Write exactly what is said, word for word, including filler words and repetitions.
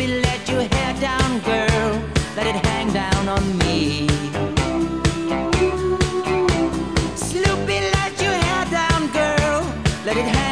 let your hair down, girl. Let it hang down on me. Snoopy, let your hair down, girl. Let it hang